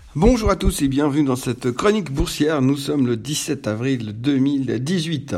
Bonjour à tous et bienvenue dans cette chronique boursière. Nous sommes le 17 avril 2018.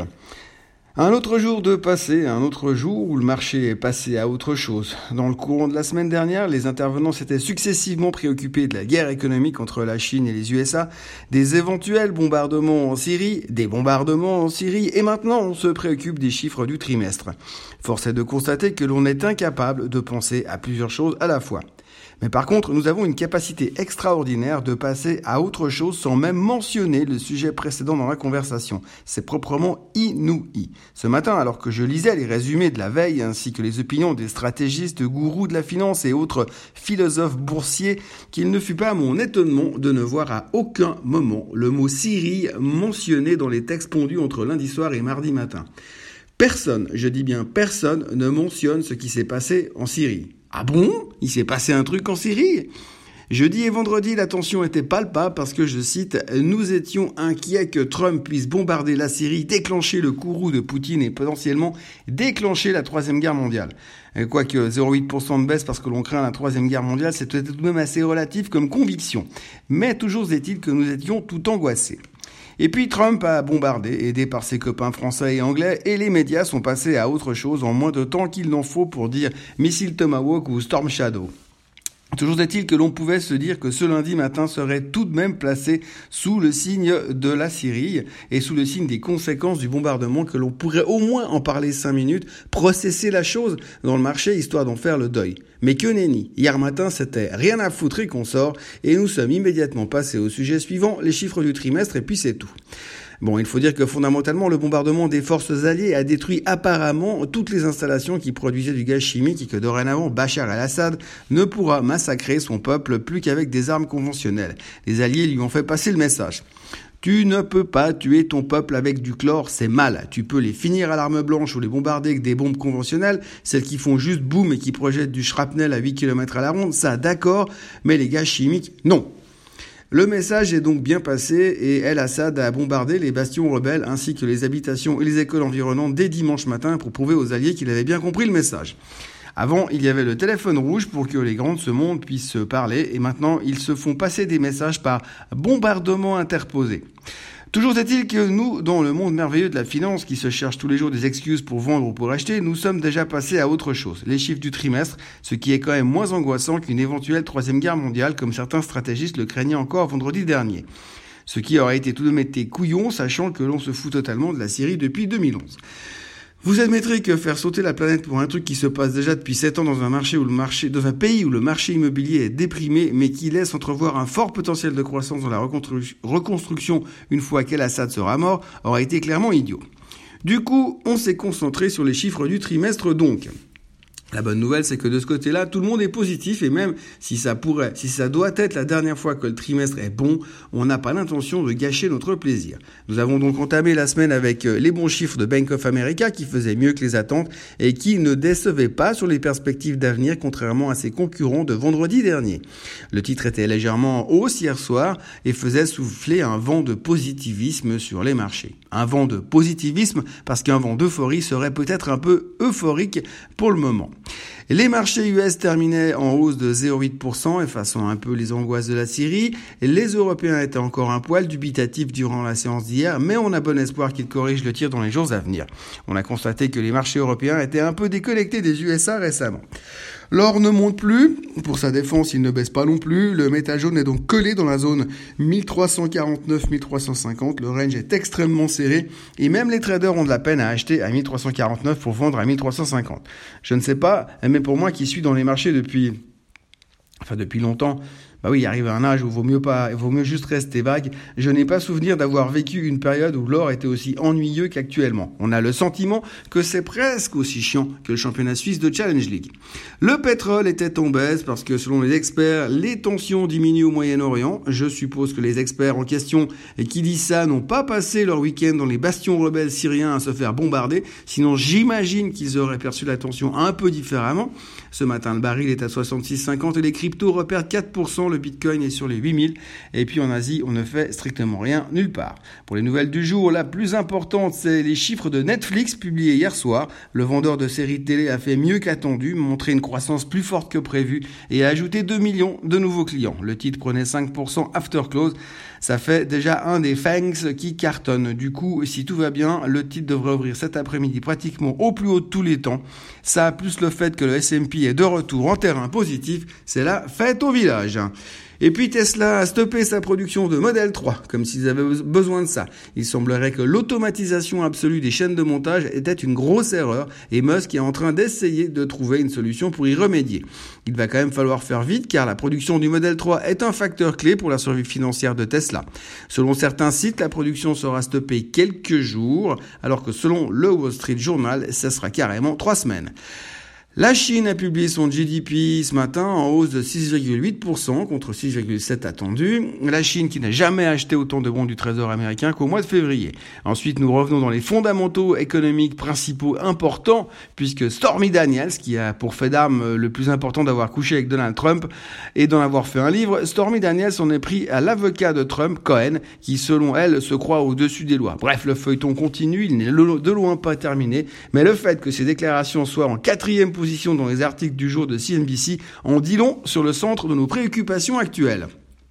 Un autre jour de passé, un autre jour où le marché est passé à autre chose. Dans le courant de la semaine dernière, les intervenants s'étaient successivement préoccupés de la guerre économique entre la Chine et les USA, des éventuels bombardements en Syrie, des bombardements en Syrie, et maintenant on se préoccupe des chiffres du trimestre. Force est de constater que l'on est incapable de penser à plusieurs choses à la fois. Mais par contre, nous avons une capacité extraordinaire de passer à autre chose sans même mentionner le sujet précédent dans la conversation. C'est proprement inouï. Ce matin, alors que je lisais les résumés de la veille ainsi que les opinions des stratégistes, gourous de la finance et autres philosophes boursiers, qu'il ne fut pas à mon étonnement de ne voir à aucun moment le mot Syrie mentionné dans les textes pondus entre lundi soir et mardi matin. Personne, je dis bien personne, ne mentionne ce qui s'est passé en Syrie. Ah bon ? Il s'est passé un truc en Syrie ? Jeudi et vendredi, la tension était palpable parce que, je cite, « Nous étions inquiets que Trump puisse bombarder la Syrie, déclencher le courroux de Poutine et potentiellement déclencher la Troisième Guerre mondiale. » Quoique 0,8% de baisse parce que l'on craint la Troisième Guerre mondiale, c'est peut-être tout de même assez relatif comme conviction. Mais toujours est-il que nous étions tout angoissés. Et puis Trump a bombardé, aidé par ses copains français et anglais, et les médias sont passés à autre chose en moins de temps qu'il n'en faut pour dire missile Tomahawk ou Storm Shadow. Toujours est-il que l'on pouvait se dire que ce lundi matin serait tout de même placé sous le signe de la Syrie et sous le signe des conséquences du bombardement, que l'on pourrait au moins en parler 5 minutes, processer la chose dans le marché histoire d'en faire le deuil. Mais que nenni. Hier matin, c'était rien à foutre et qu'on sort, et nous sommes immédiatement passés au sujet suivant, les chiffres du trimestre, et puis c'est tout. Bon, il faut dire que fondamentalement, le bombardement des forces alliées a détruit apparemment toutes les installations qui produisaient du gaz chimique et que dorénavant, Bachar el-Assad ne pourra massacrer son peuple plus qu'avec des armes conventionnelles. Les alliés lui ont fait passer le message. Tu ne peux pas tuer ton peuple avec du chlore, c'est mal. Tu peux les finir à l'arme blanche ou les bombarder avec des bombes conventionnelles, celles qui font juste boum et qui projettent du shrapnel à 8 km à la ronde, ça d'accord, mais les gaz chimiques, non. Le message est donc bien passé et El-Assad a bombardé les bastions rebelles ainsi que les habitations et les écoles environnantes dès dimanche matin pour prouver aux alliés qu'il avait bien compris le message. Avant, il y avait le téléphone rouge pour que les grands de ce monde puissent se parler et maintenant, ils se font passer des messages par bombardement interposé. Toujours est-il que nous, dans le monde merveilleux de la finance qui se cherche tous les jours des excuses pour vendre ou pour acheter, nous sommes déjà passés à autre chose. Les chiffres du trimestre, ce qui est quand même moins angoissant qu'une éventuelle troisième guerre mondiale, comme certains stratégistes le craignaient encore vendredi dernier. Ce qui aurait été tout de même été couillon, sachant que l'on se fout totalement de la Syrie depuis 2011. Vous admettrez que faire sauter la planète pour un truc qui se passe déjà depuis 7 ans dans un pays où le marché immobilier est déprimé, mais qui laisse entrevoir un fort potentiel de croissance dans la reconstruction une fois qu'El-Assad sera mort, aurait été clairement idiot. Du coup, on s'est concentré sur les chiffres du trimestre donc. La bonne nouvelle, c'est que de ce côté-là, tout le monde est positif et même si ça doit être la dernière fois que le trimestre est bon, on n'a pas l'intention de gâcher notre plaisir. Nous avons donc entamé la semaine avec les bons chiffres de Bank of America qui faisaient mieux que les attentes et qui ne décevaient pas sur les perspectives d'avenir contrairement à ses concurrents de vendredi dernier. Le titre était légèrement en hausse hier soir et faisait souffler un vent de positivisme sur les marchés. Un vent de positivisme parce qu'un vent d'euphorie serait peut-être un peu euphorique pour le moment. Les marchés US terminaient en hausse de 0,8%, effaçant un peu les angoisses de la Syrie. Les Européens étaient encore un poil dubitatifs durant la séance d'hier, mais on a bon espoir qu'ils corrigent le tir dans les jours à venir. On a constaté que les marchés européens étaient un peu déconnectés des USA récemment. L'or ne monte plus. Pour sa défense, il ne baisse pas non plus. Le métal jaune est donc collé dans la zone 1349-1350. Le range est extrêmement serré et même les traders ont de la peine à acheter à 1349 pour vendre à 1350. Je ne sais pas, mais pour moi qui suis dans les marchés depuis longtemps, bah oui, il arrive à un âge où il vaut mieux juste rester vague. Je n'ai pas souvenir d'avoir vécu une période où l'or était aussi ennuyeux qu'actuellement. On a le sentiment que c'est presque aussi chiant que le championnat suisse de Challenge League. Le pétrole était en baisse parce que selon les experts, les tensions diminuent au Moyen-Orient. Je suppose que les experts en question et qui disent ça n'ont pas passé leur week-end dans les bastions rebelles syriens à se faire bombarder. Sinon, j'imagine qu'ils auraient perçu la tension un peu différemment. Ce matin, le baril est à 66,50 et les cryptos repèrent 4%. le Bitcoin est sur les 8000. Et puis en Asie, on ne fait strictement rien nulle part. Pour les nouvelles du jour, la plus importante, c'est les chiffres de Netflix publiés hier soir. Le vendeur de séries télé a fait mieux qu'attendu, montré une croissance plus forte que prévu et a ajouté 2 millions de nouveaux clients. Le titre prenait 5% after close. Ça fait déjà un des FANGs qui cartonne. Du coup, si tout va bien, le titre devrait ouvrir cet après-midi pratiquement au plus haut de tous les temps. Ça, plus le fait que le S&P est de retour en terrain positif, c'est la fête au village. Et puis Tesla a stoppé sa production de Model 3, comme s'ils avaient besoin de ça. Il semblerait que l'automatisation absolue des chaînes de montage était une grosse erreur et Musk est en train d'essayer de trouver une solution pour y remédier. Il va quand même falloir faire vite car la production du Model 3 est un facteur clé pour la survie financière de Tesla. Selon certains sites, la production sera stoppée quelques jours, alors que selon le Wall Street Journal, ça sera carrément 3 semaines. La Chine a publié son GDP ce matin en hausse de 6,8% contre 6,7% attendu. La Chine qui n'a jamais acheté autant de bons du Trésor américain qu'au mois de février. Ensuite, nous revenons dans les fondamentaux économiques principaux importants puisque Stormy Daniels, qui a pour fait d'armes le plus important d'avoir couché avec Donald Trump et d'en avoir fait un livre, Stormy Daniels en est pris à l'avocat de Trump, Cohen, qui selon elle se croit au-dessus des lois. Bref, le feuilleton continue, il n'est de loin pas terminé, mais le fait que ces déclarations soient en 4e position dans les articles du jour de CNBC en dit long sur le centre de nos préoccupations actuelles.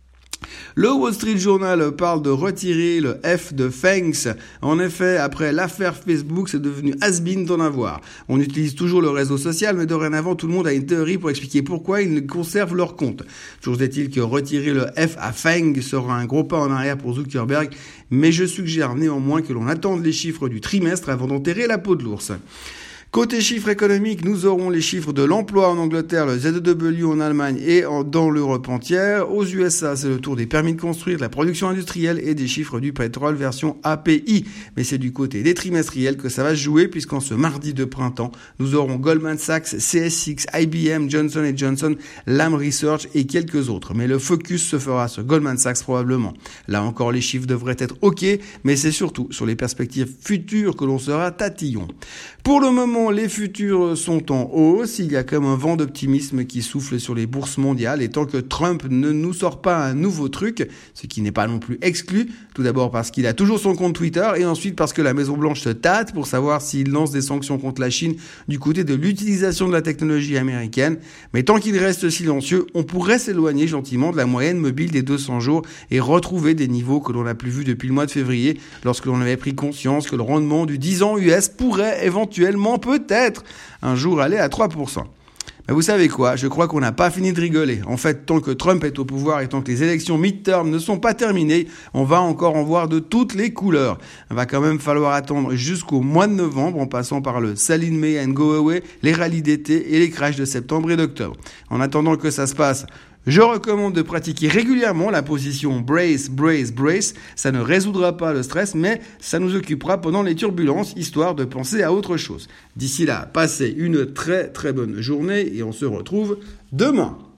Le Wall Street Journal parle de retirer le F de FANGs. En effet, après l'affaire Facebook, c'est devenu has-been d'en avoir. On utilise toujours le réseau social, mais dorénavant, tout le monde a une théorie pour expliquer pourquoi ils conservent leur compte. Toujours est-il que retirer le F à FANG sera un gros pas en arrière pour Zuckerberg, mais je suggère néanmoins que l'on attende les chiffres du trimestre avant d'enterrer la peau de l'ours. Côté chiffres économiques, nous aurons les chiffres de l'emploi en Angleterre, le ZEW en Allemagne et dans l'Europe entière. Aux USA, c'est le tour des permis de construire, de la production industrielle et des chiffres du pétrole version API. Mais c'est du côté des trimestriels que ça va se jouer puisqu'en ce mardi de printemps, nous aurons Goldman Sachs, CSX, IBM, Johnson & Johnson, Lam Research et quelques autres. Mais le focus se fera sur Goldman Sachs probablement. Là encore, les chiffres devraient être OK, mais c'est surtout sur les perspectives futures que l'on sera tatillon. Pour le moment, les futurs sont en hausse. Il y a comme un vent d'optimisme qui souffle sur les bourses mondiales. Et tant que Trump ne nous sort pas un nouveau truc, ce qui n'est pas non plus exclu, tout d'abord parce qu'il a toujours son compte Twitter et ensuite parce que la Maison-Blanche se tâte pour savoir s'il lance des sanctions contre la Chine du côté de l'utilisation de la technologie américaine. Mais tant qu'il reste silencieux, on pourrait s'éloigner gentiment de la moyenne mobile des 200 jours et retrouver des niveaux que l'on n'a plus vus depuis le mois de février lorsque l'on avait pris conscience que le rendement du 10 ans US pourrait éventuellement peut-être un jour aller à 3%. Mais vous savez quoi, je crois qu'on n'a pas fini de rigoler. En fait, tant que Trump est au pouvoir et tant que les élections midterm ne sont pas terminées, on va encore en voir de toutes les couleurs. Il va quand même falloir attendre jusqu'au mois de novembre en passant par le sell in May and go away, les rallyes d'été et les crashs de septembre et d'octobre. En attendant que ça se passe, je recommande de pratiquer régulièrement la position brace, brace, brace. Ça ne résoudra pas le stress, mais ça nous occupera pendant les turbulences, histoire de penser à autre chose. D'ici là, passez une très très bonne journée et on se retrouve demain.